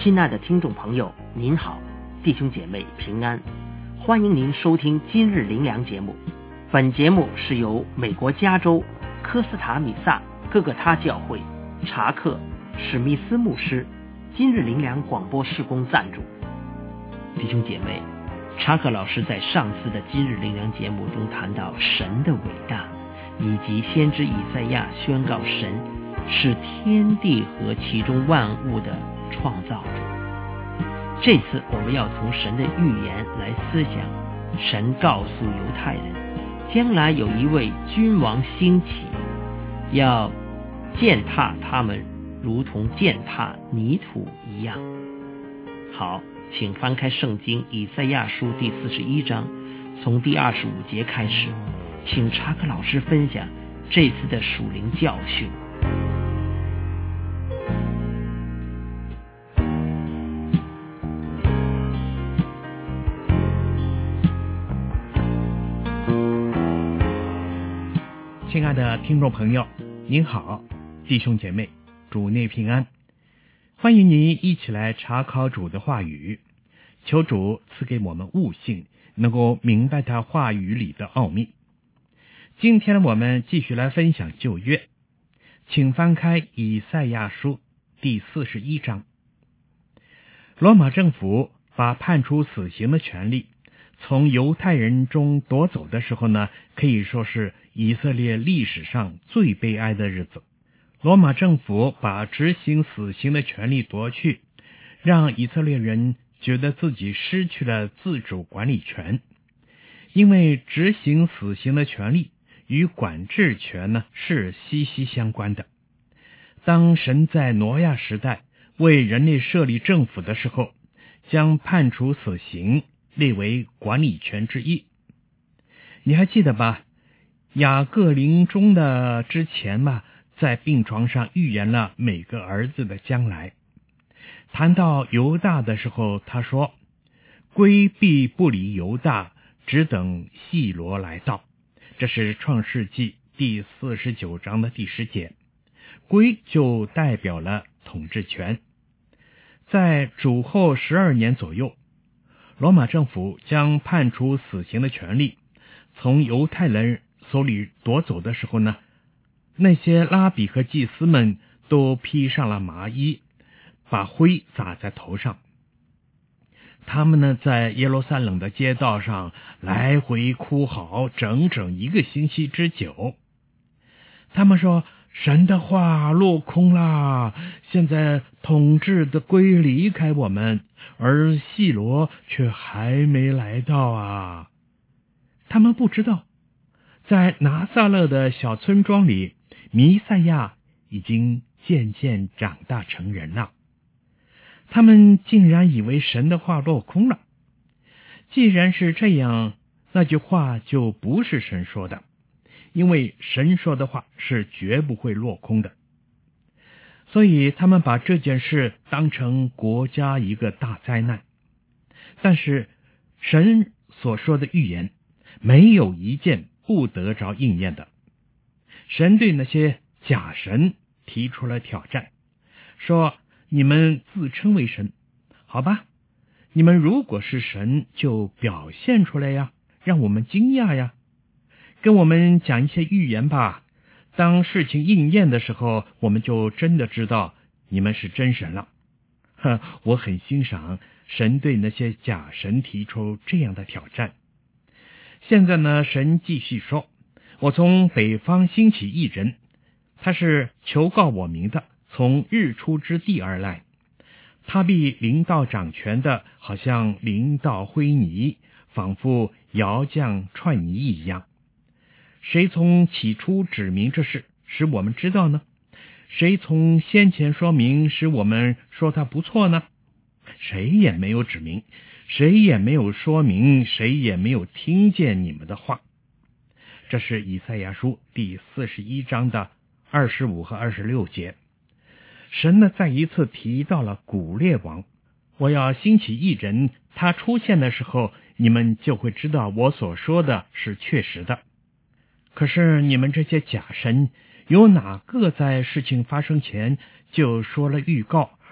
亲爱的听众朋友，您好，弟兄姐妹平安，欢迎您收听今日灵粮节目。本节目是由美国加州科斯塔米萨各个他教会查克史密斯牧师今日灵粮广播事工赞助。弟兄姐妹，查克老师在上次的今日灵粮节目中谈到神的伟大，以及先知以赛亚宣告神是天地和其中万物的创造主。这次我们要从神的预言来思想，神告诉犹太人，将来有一位君王兴起，要践踏他们如同践踏泥土一样。好，请翻开圣经以赛亚书第41章，从第25节开始，请查克老师分享这次的属灵教训。 亲爱的听众朋友，您好，弟兄姐妹，主内平安，欢迎您一起来查考主的话语，求主赐给我们悟性，能够明白他话语里的奥秘。今天我们继续来分享旧约，请翻开以赛亚书第41章。罗马政府把判处死刑的权利从犹太人中夺走的时候呢，可以说是以色列历史上最悲哀的日子。罗马政府把执行死刑的权利夺去，让以色列人觉得自己失去了自主管理权。因为执行死刑的权利与管制权呢是息息相关的。当神在挪亚时代为人类设立政府的时候，将判处死刑列为管理权之一。你还记得吧？雅各临终的之前吧，在病床上预言了每个儿子的将来。谈到犹大的时候，他说：归必不离犹大，只等细罗来到。这是创世纪第49章的第10节。归就代表了统治权。在主后12年左右，罗马政府将判处死刑的权利从犹太人手里夺走的时候呢，那些拉比和祭司们都披上了麻衣，把灰撒在头上。他们呢，在耶路撒冷的街道上来回哭嚎整整1个星期之久。他们说，神的话落空啦，现在统治的归离开我们，而细罗却还没来到啊。他们不知道，在拿撒勒的小村庄里，弥赛亚已经渐渐长大成人了。他们竟然以为神的话落空了。既然是这样，那句话就不是神说的，因为神说的话是绝不会落空的。所以他们把这件事当成国家一个大灾难。但是神所说的预言没有一件不得着应验的。神对那些假神提出了挑战，说你们自称为神，好吧，你们如果是神，就表现出来呀，让我们惊讶呀，跟我们讲一些预言吧。当事情应验的时候，我们就真的知道你们是真神了。我很欣赏神对那些假神提出这样的挑战。现在呢，神继续说，我从北方兴起一人，他是求告我名的，从日出之地而来。他必临到掌权的，好像临到灰泥，仿佛窑匠串泥一样。谁从起初指明这事，使我们知道呢？谁从先前说明，使我们说他不错呢？谁也没有指明，谁也没有说明，谁也没有听见你们的话。这是以赛亚书第41章的25和26节。神呢，再一次提到了古列王，我要兴起一人，他出现的时候，你们就会知道我所说的是确实的。可是你们这些假神，有哪个在事情发生前就说了预告，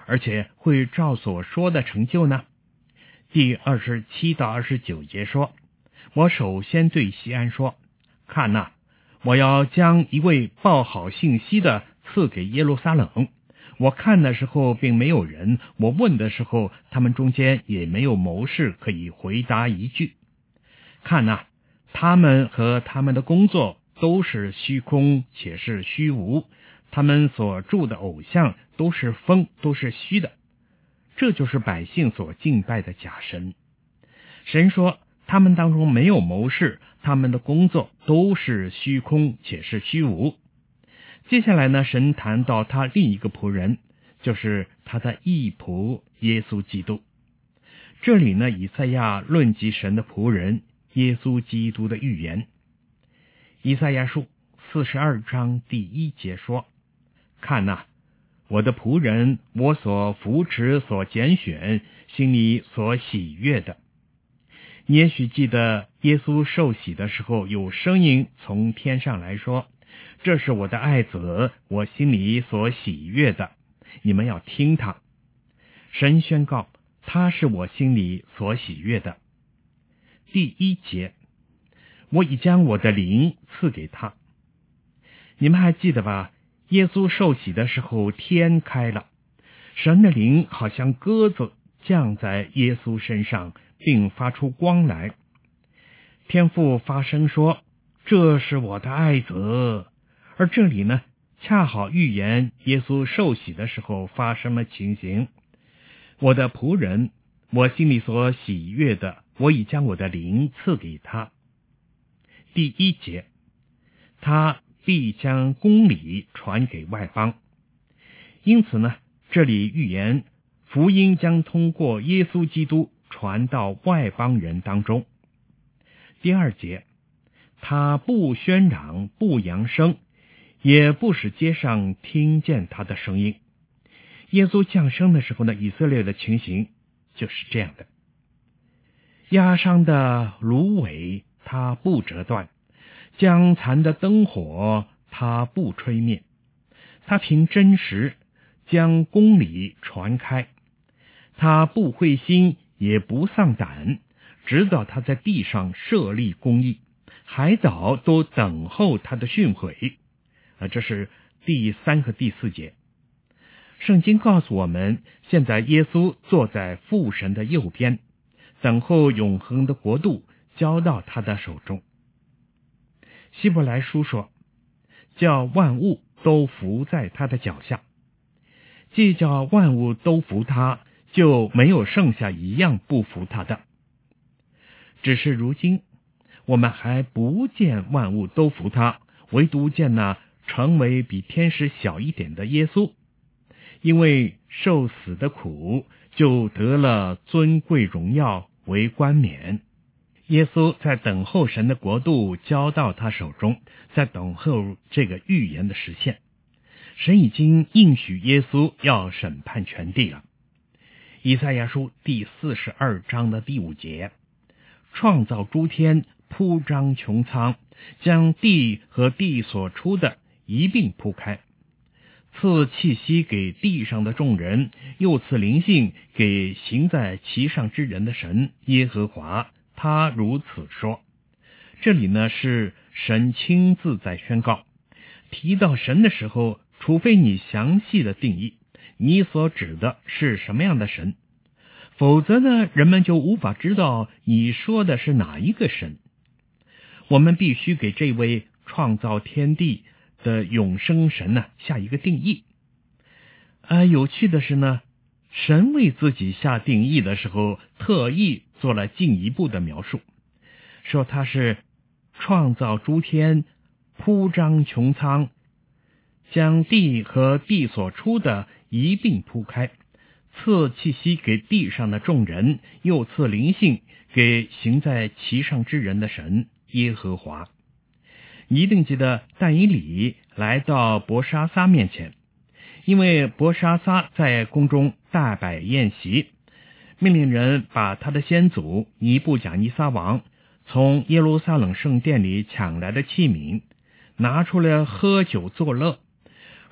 而且会照所说的成就呢？第27到29节说，我首先对西安说，看哪，我要将一位报好信息的赐给耶路撒冷。我看的时候并没有人，我问的时候他们中间也没有谋士可以回答一句。看哪，他们和他们的工作都是虚空，且是虚无，他们所铸的偶像都是风，都是虚的。这就是百姓所敬拜的假神。神说他们当中没有谋士，他们的工作都是虚空，且是虚无。接下来呢，神谈到他另一个仆人，就是他的义仆耶稣基督。这里呢，以赛亚论及神的仆人耶稣基督的预言。以赛亚书42章第1节说，看哪，我的仆人，我所扶持所拣选，心里所喜悦的。你也许记得耶稣受洗的时候，有声音从天上来说，这是我的爱子，我心里所喜悦的，你们要听他。神宣告他是我心里所喜悦的。第1节，我已将我的灵赐给他。你们还记得吧？耶稣受洗的时候，天开了，神的灵好像鸽子降在耶稣身上，并发出光来。天父发声说，这是我的爱子。而这里呢，恰好预言耶稣受洗的时候发生了情形。我的仆人，我心里所喜悦的，我已将我的灵赐给他。第1节，他必将公理传给外邦。因此呢，这里预言福音将通过耶稣基督传到外邦人当中。第2节，他不喧嚷，不扬声，也不使街上听见他的声音。耶稣降生的时候呢，以色列的情形就是这样的。压伤的芦苇他不折断，将残的灯火他不吹灭，他凭真实将公理传开，他不灰心也不丧胆，直到他在地上设立公义，海岛都等候他的训诲。这是第3和第4节。圣经告诉我们，现在耶稣坐在父神的右边，等候永恒的国度交到他的手中。希伯来书说，叫万物都服在他的脚下。既叫万物都服他，就没有剩下一样不服他的。只是如今我们还不见万物都服他，唯独见那成为比天使小一点的耶稣，因为受死的苦，就得了尊贵荣耀为冠冕。耶稣在等候神的国度交到他手中，在等候这个预言的实现。神已经应许耶稣要审判全地了。以赛亚书第42章的第5节，创造诸天，铺张穹苍，将地和地所出的一并铺开，赐气息给地上的众人，又赐灵性给行在其上之人的神耶和华，他如此说。这里呢，是神亲自在宣告。提到神的时候，除非你详细的定义你所指的是什么样的神，否则呢，人们就无法知道你说的是哪一个神。我们必须给这位创造天地的永生神呢下一个定义。有趣的是呢，神为自己下定义的时候，特意做了进一步的描述，说他是创造诸天，铺张穹苍，将地和地所出的一并铺开，赐气息给地上的众人，又赐灵性给行在其上之人的神耶和华。你一定记得但以理来到伯沙撒面前，因为伯沙撒在宫中大摆宴席，命令人把他的先祖尼布甲尼撒王从耶路撒冷圣殿里抢来的器皿拿出来喝酒作乐，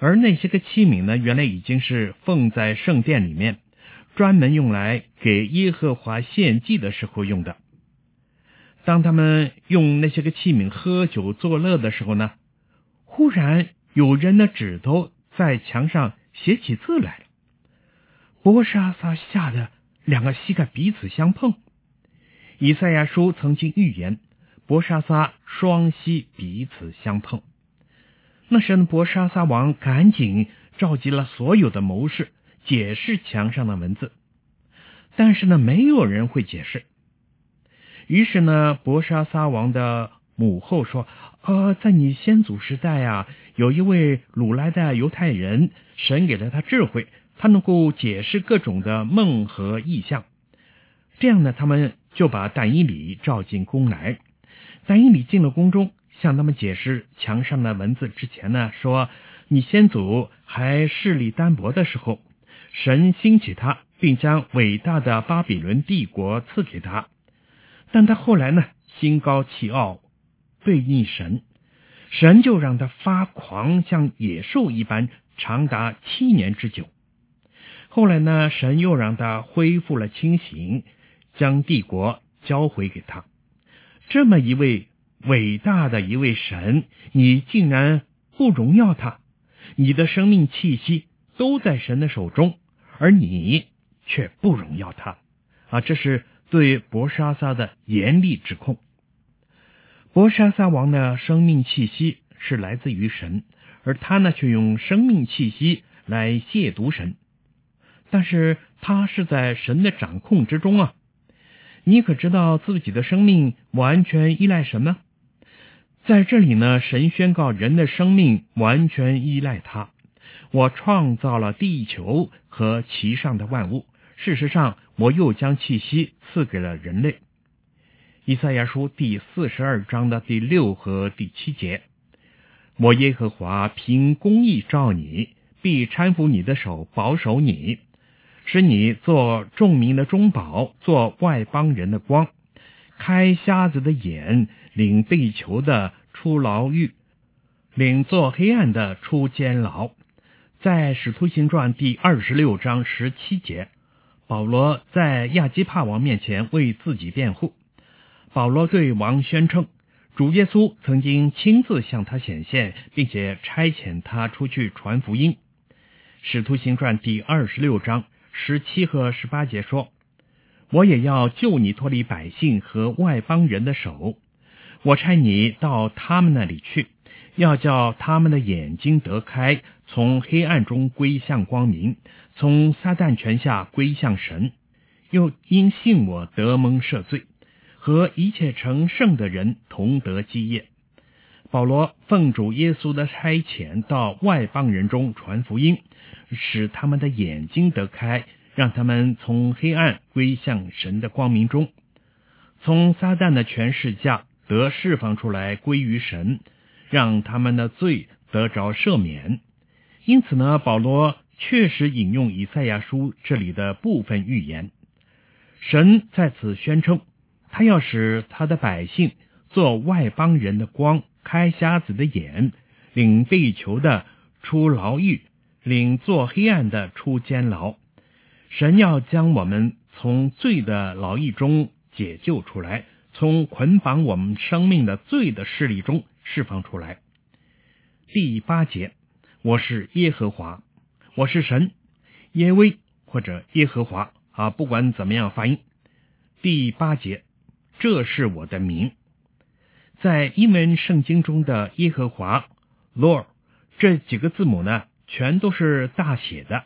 而那些个器皿呢，原来已经是奉在圣殿里面，专门用来给耶和华献祭的时候用的。当他们用那些个器皿喝酒作乐的时候呢，忽然有人的指头在墙上写起字来了。伯沙撒吓得两个膝盖彼此相碰。以赛亚书曾经预言，伯沙撒双膝彼此相碰。那时伯沙撒王赶紧召集了所有的谋士，解释墙上的文字，但是呢，没有人会解释。于是呢，伯沙撒王的母后说，在你先祖时代啊，有一位掳来的犹太人，神给了他智慧，他能够解释各种的梦和异象。这样呢，他们就把但以理召进宫来。但以理进了宫中，向他们解释墙上的文字之前呢，说你先祖还势力单薄的时候，神兴起他，并将伟大的巴比伦帝国赐给他。但他后来呢，心高气傲，背逆神，神就让他发狂，像野兽一般，长达7年之久。后来呢，神又让他恢复了清醒，将帝国交回给他。这么一位伟大的一位神，你竟然不荣耀他，你的生命气息都在神的手中，而你却不荣耀他这是对伯沙撒的严厉指控。伯沙撒王的生命气息是来自于神，而他呢，却用生命气息来亵渎神。但是他是在神的掌控之中啊！你可知道自己的生命完全依赖神吗？在这里呢，神宣告人的生命完全依赖他。我创造了地球和其上的万物，事实上，我又将气息赐给了人类。以赛亚书第42章的第6和第7节，我耶和华凭公义召你，必搀扶你的手，保守你，使你做众民的中保，做外邦人的光，开瞎子的眼，领被囚的出牢狱，领做黑暗的出监牢。在使徒行传第26章17节，保罗在亚基帕王面前为自己辩护。保罗对王宣称，主耶稣曾经亲自向他显现，并且差遣他出去传福音。使徒行传第26章17和18节说，我也要救你脱离百姓和外邦人的手，我差你到他们那里去，要叫他们的眼睛得开，从黑暗中归向光明，从撒旦权下归向神，又因信我得蒙赦罪，和一切成圣的人同得基业。保罗奉主耶稣的差遣到外邦人中传福音，使他们的眼睛得开，让他们从黑暗归向神的光明中，从撒旦的权势下得释放出来归于神，让他们的罪得着赦免。因此呢，保罗确实引用以赛亚书这里的部分预言。神在此宣称，他要使他的百姓做外邦人的光，开瞎子的眼，领被囚的出牢狱，领做黑暗的出监牢。神要将我们从罪的牢狱中解救出来，从捆绑我们生命的罪的势力中释放出来。第8节，我是耶和华，我是神，耶威或者耶和华不管怎么样发音。第8节，这是我的名。在英文圣经中的耶和华 Lord 这几个字母呢，全都是大写的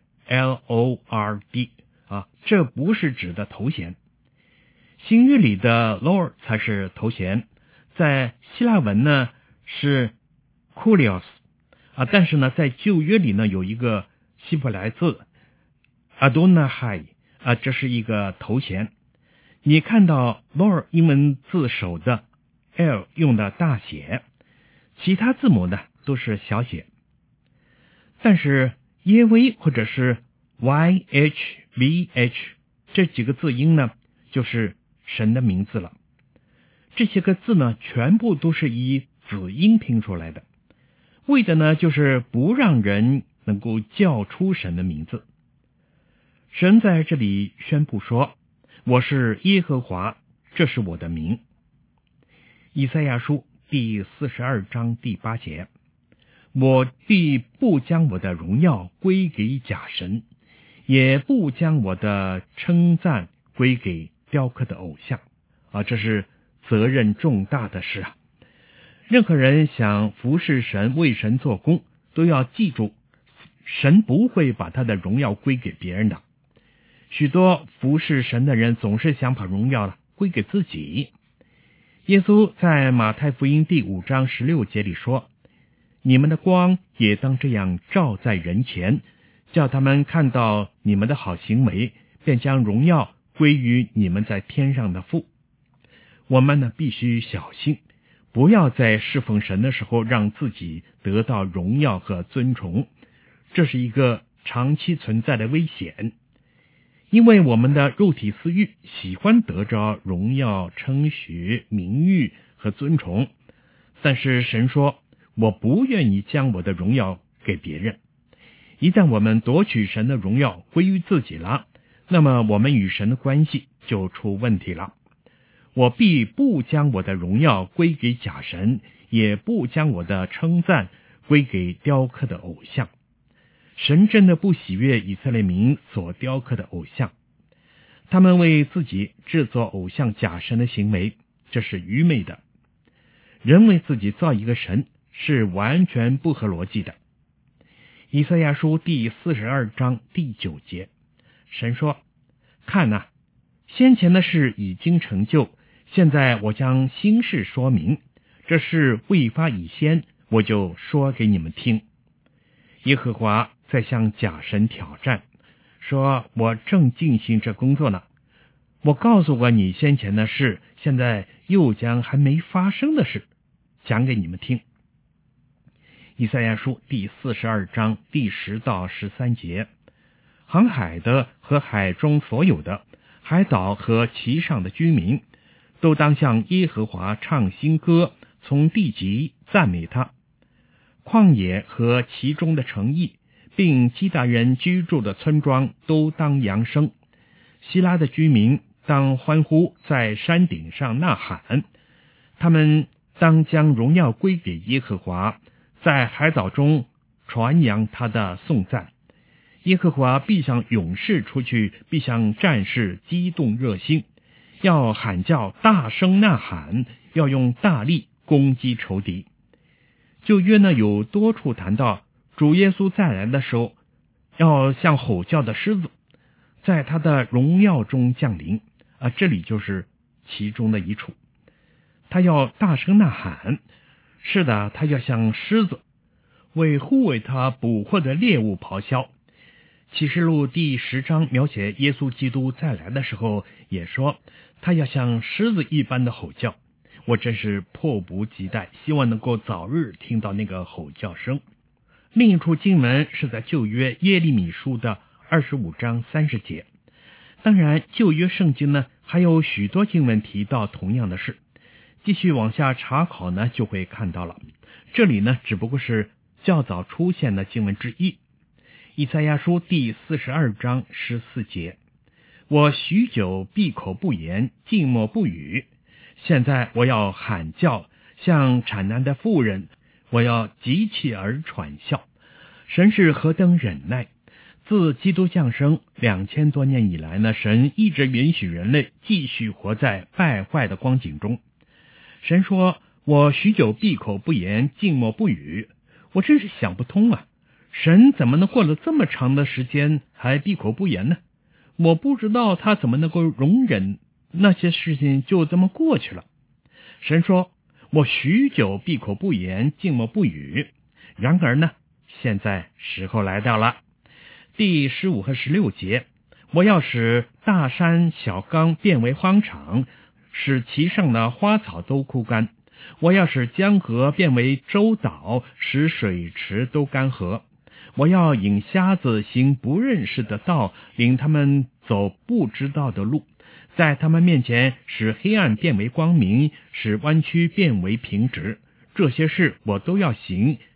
L-O-R-D 这不是指的头衔。新约里的 Lord 才是头衔，在希腊文呢是 Kurios但是呢，在旧约里呢有一个希伯来字 Adonai这是一个头衔。你看到 Lord 英文字首的 L 用的大写，其他字母呢都是小写。但是耶威或者是 YHVH 这几个字音呢，就是神的名字了。这些个字呢，全部都是以子音拼出来的。 为的呢，就是不让人能够叫出神的名字。神在这里宣布说，我是耶和华，这是我的名。以赛亚书第42章第8节，我必不将我的荣耀归给假神，也不将我的称赞归给雕刻的偶像。这是责任重大的事啊！任何人想服侍神、为神做工，都要记住，神不会把他的荣耀归给别人的。许多服侍神的人总是想把荣耀归给自己。耶稣在马太福音第5章16节里说，你们的光也当这样照在人前，叫他们看到你们的好行为，便将荣耀归于你们在天上的父。我们呢，必须小心，不要在侍奉神的时候让自己得到荣耀和尊崇，这是一个长期存在的危险。因为我们的肉体私欲喜欢得着荣耀、称许、名誉和尊崇，但是神说，我不愿意将我的荣耀给别人。一旦我们夺取神的荣耀归于自己了，那么我们与神的关系就出问题了。我必不将我的荣耀归给假神，也不将我的称赞归给雕刻的偶像。神真的不喜悦以色列民所雕刻的偶像，他们为自己制作偶像假神的行为，这是愚昧的。人为自己造一个神是完全不合逻辑的。以赛亚书第42章第9节，神说，看哪，先前的事已经成就，现在我将新事说明，这事未发以先，我就说给你们听。耶和华在向假神挑战，说，我正进行这工作呢，我告诉过你先前的事，现在又将还没发生的事讲给你们听。以赛亚书第42章第10到13节，航海的和海中所有的，海岛和其上的居民，都当向耶和华唱新歌，从地极赞美他。旷野和其中的城邑，并基达人居住的村庄都当扬声。希拉的居民当欢呼，在山顶上呐喊。他们当将荣耀归给耶和华，在海岛中传扬他的颂赞。耶和华必向勇士出去，必向战士激动热心，要喊叫，大声呐喊，要用大力攻击仇敌。旧约呢，有多处谈到主耶稣再来的时候，要像吼叫的狮子，在他的荣耀中降临这里就是其中的一处。他要大声呐喊，是的，他要像狮子，为护卫他捕获的猎物咆哮。启示录第10章描写耶稣基督再来的时候，也说他要像狮子一般的吼叫。我真是迫不及待，希望能够早日听到那个吼叫声。另一处经文是在旧约耶利米书的25章30节。当然，旧约圣经呢，还有许多经文提到同样的事。继续往下查考呢，就会看到了。这里呢，只不过是较早出现的经文之一。以赛亚书第42章14节，我许久闭口不言，静默不语。现在我要喊叫，像产难的妇人，我要极气而喘笑。神是何等忍耐！自基督降生2000多年以来呢，神一直允许人类继续活在败坏的光景中。神说，我许久闭口不言，静默不语。我真是想不通啊，神怎么能过了这么长的时间还闭口不言呢？我不知道他怎么能够容忍那些事情就这么过去了。神说，我许久闭口不言，静默不语。然而呢，现在时候来到了。第15和16节，我要使大山小冈变为荒场，使其上的花草都枯干。我要使江河变为洲岛，使水池都干涸。我要引瞎子行不认识的道，领他们走不知道的路，在他们面前使黑暗变为光明，使弯曲变为平直。这些事我都要行，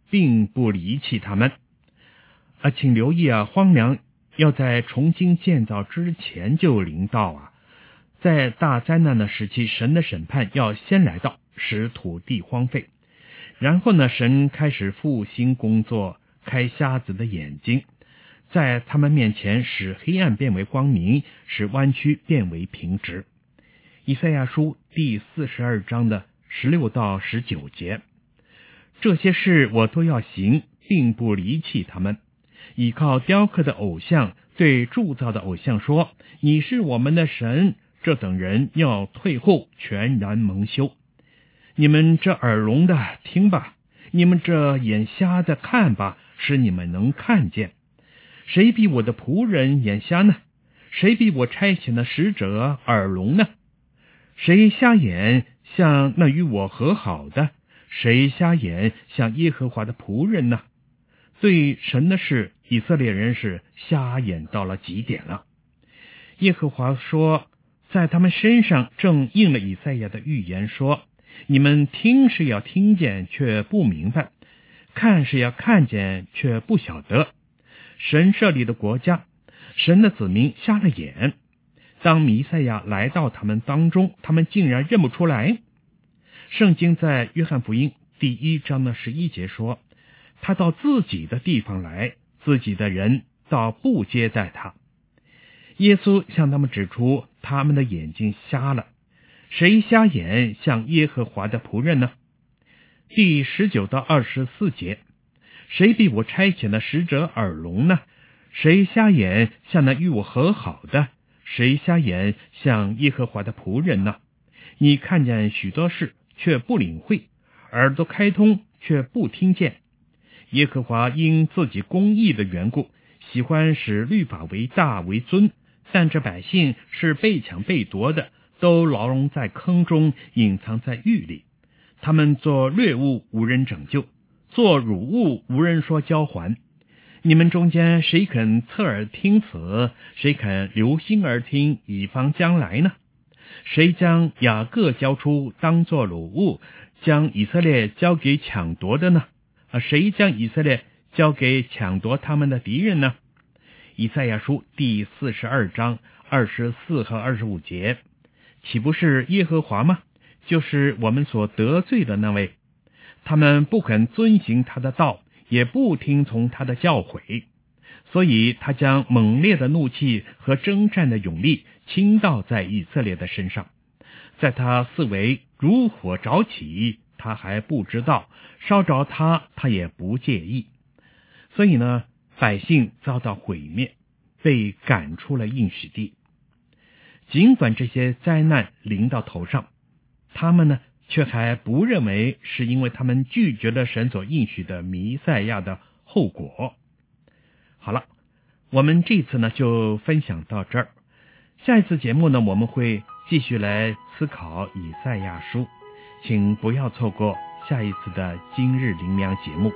并不离弃他们。请留意荒凉要在重新建造之前就临到在大灾难的时期，神的审判要先来到，使土地荒废。然后呢，神开始复兴工作，开瞎子的眼睛，在他们面前使黑暗变为光明，使弯曲变为平直。以赛亚书第42章的16到19节，这些事我都要行，并不离弃他们。依靠雕刻的偶像对铸造的偶像说，你是我们的神，这等人要退后，全然蒙羞。你们这耳聋的听吧，你们这眼瞎的看吧，使你们能看见。谁比我的仆人眼瞎呢？谁比我差遣的使者耳聋呢？谁瞎眼像那与我和好的？谁瞎眼像耶和华的仆人呢？对神的事，以色列人是瞎眼到了极点了。耶和华说，在他们身上正应了以赛亚的预言说，你们听是要听见却不明白，看是要看见却不晓得。神设立的国家，神的子民瞎了眼，当弥赛亚来到他们当中，他们竟然认不出来。圣经在约翰福音第1章的11节说，他到自己的地方来，自己的人倒不接待他。耶稣向他们指出，他们的眼睛瞎了。谁瞎眼像耶和华的仆人呢？第19到24节，谁比我差遣的使者耳聋呢？谁瞎眼像那与我和好的？谁瞎眼像耶和华的仆人呢？你看见许多事却不领会，耳朵开通却不听见。耶和华因自己公义的缘故，喜欢使律法为大为尊，但这百姓是被抢被夺的，都牢笼在坑中，隐藏在狱里。他们做掠物，无人拯救；做辱物，无人说交还。你们中间谁肯侧耳听此？谁肯留心而听，以防将来呢？谁将雅各交出当作掳物，将以色列交给抢夺的呢？谁将以色列交给抢夺他们的敌人呢？以赛亚书第42章24和25节，岂不是耶和华吗？就是我们所得罪的那位。他们不肯遵行他的道，也不听从他的教诲，所以他将猛烈的怒气和征战的勇力倾倒在以色列的身上，在他四围如火着起，他还不知道，烧着他也不介意。所以呢，百姓遭到毁灭，被赶出了应许地。尽管这些灾难临到头上，他们呢却还不认为是因为他们拒绝了神所应许的弥赛亚的后果。好了，我们这次呢就分享到这儿。下一次节目呢，我们会继续来思考以赛亚书，请不要错过下一次的今日灵粮节目。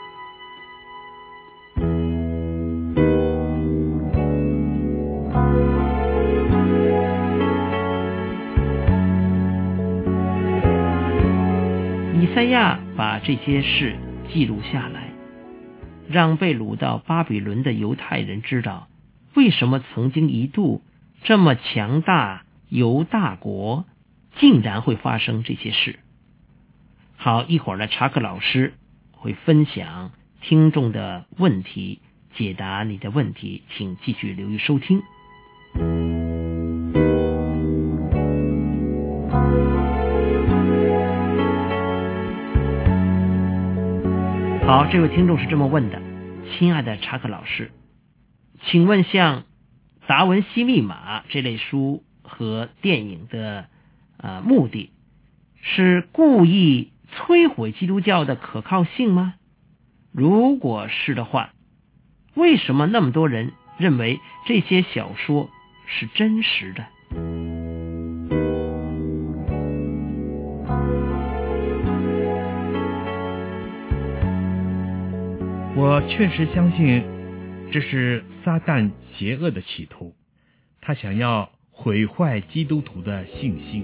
以赛亚把这些事记录下来，让被掳到巴比伦的犹太人知道，为什么曾经一度这么强大犹大国竟然会发生这些事。好，一会儿呢，查克老师会分享听众的问题，解答你的问题，请继续留意收听。好，这位听众是这么问的：亲爱的查克老师，请问像达文西密码这类书和电影的目的是故意摧毁基督教的可靠性吗？如果是的话，为什么那么多人认为这些小说是真实的？ 我确实相信这是撒旦邪恶的企图，他想要毁坏基督徒的信心。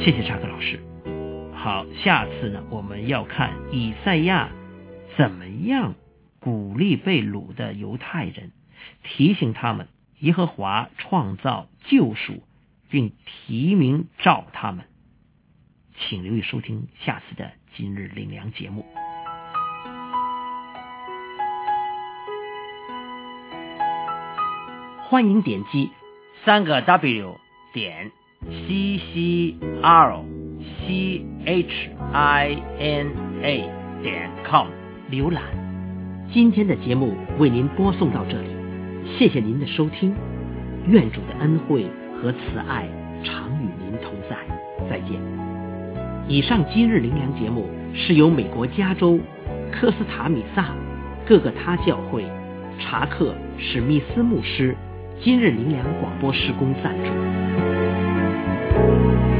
谢谢查克老师。好，下次呢，我们要看以赛亚怎么样鼓励被掳的犹太人，提醒他们耶和华创造救赎，并提名召他们。请留意收听下次的今日灵粮节目。欢迎点击3W CCRCHINA.com 浏览。今天的节目为您播送到这里，谢谢您的收听，愿主的恩惠和慈爱常与您同在，再见。以上今日灵粮节目是由美国加州科斯塔米萨各个他教会查克史密斯牧师今日灵粮广播事工赞助。